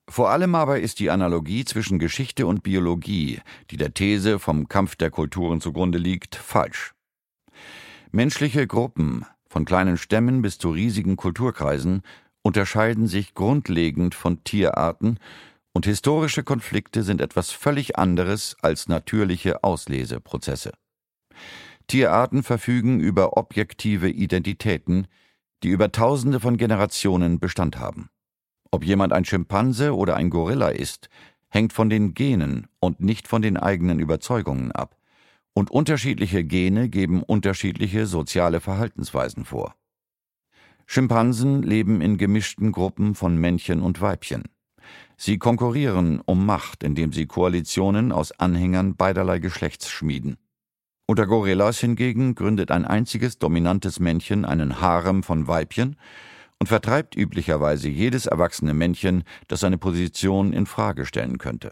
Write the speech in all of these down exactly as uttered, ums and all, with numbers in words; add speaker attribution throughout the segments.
Speaker 1: Vor allem aber ist die Analogie zwischen Geschichte und Biologie, die der These vom Kampf der Kulturen zugrunde liegt, falsch. Menschliche Gruppen, von kleinen Stämmen bis zu riesigen Kulturkreisen, unterscheiden sich grundlegend von Tierarten, und historische Konflikte sind etwas völlig anderes als natürliche Ausleseprozesse. Tierarten verfügen über objektive Identitäten, die über Tausende von Generationen Bestand haben. Ob jemand ein Schimpanse oder ein Gorilla ist, hängt von den Genen und nicht von den eigenen Überzeugungen ab. Und unterschiedliche Gene geben unterschiedliche soziale Verhaltensweisen vor. Schimpansen leben in gemischten Gruppen von Männchen und Weibchen. Sie konkurrieren um Macht, indem sie Koalitionen aus Anhängern beiderlei Geschlechts schmieden. Unter Gorillas hingegen gründet ein einziges dominantes Männchen einen Harem von Weibchen und vertreibt üblicherweise jedes erwachsene Männchen, das seine Position in Frage stellen könnte.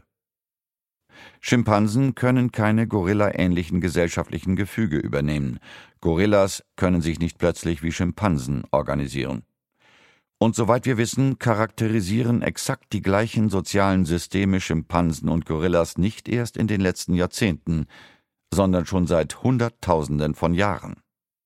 Speaker 1: Schimpansen können keine Gorilla-ähnlichen gesellschaftlichen Gefüge übernehmen. Gorillas können sich nicht plötzlich wie Schimpansen organisieren. Und soweit wir wissen, charakterisieren exakt die gleichen sozialen Systeme Schimpansen und Gorillas nicht erst in den letzten Jahrzehnten, sondern schon seit Hunderttausenden von Jahren.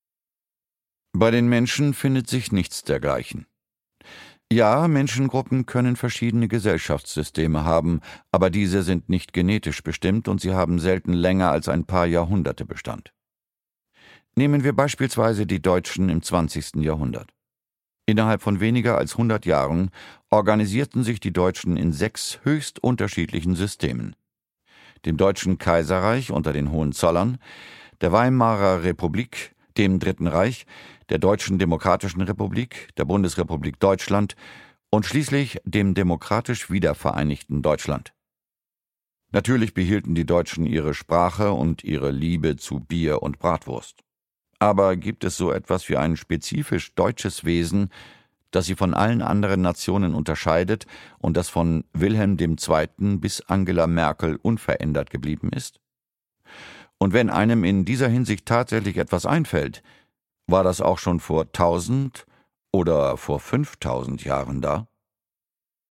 Speaker 1: Bei den Menschen findet sich nichts dergleichen. Ja, Menschengruppen können verschiedene Gesellschaftssysteme haben, aber diese sind nicht genetisch bestimmt und sie haben selten länger als ein paar Jahrhunderte Bestand. Nehmen wir beispielsweise die Deutschen im zwanzigsten Jahrhundert. Innerhalb von weniger als hundert Jahren organisierten sich die Deutschen in sechs höchst unterschiedlichen Systemen: dem Deutschen Kaiserreich unter den Hohenzollern, der Weimarer Republik, dem Dritten Reich, der Deutschen Demokratischen Republik, der Bundesrepublik Deutschland und schließlich dem demokratisch wiedervereinigten Deutschland. Natürlich behielten die Deutschen ihre Sprache und ihre Liebe zu Bier und Bratwurst. Aber gibt es so etwas wie ein spezifisch deutsches Wesen, das sie von allen anderen Nationen unterscheidet und das von Wilhelm der Zweite bis Angela Merkel unverändert geblieben ist? Und wenn einem in dieser Hinsicht tatsächlich etwas einfällt, war das auch schon vor tausend oder vor fünftausend Jahren da?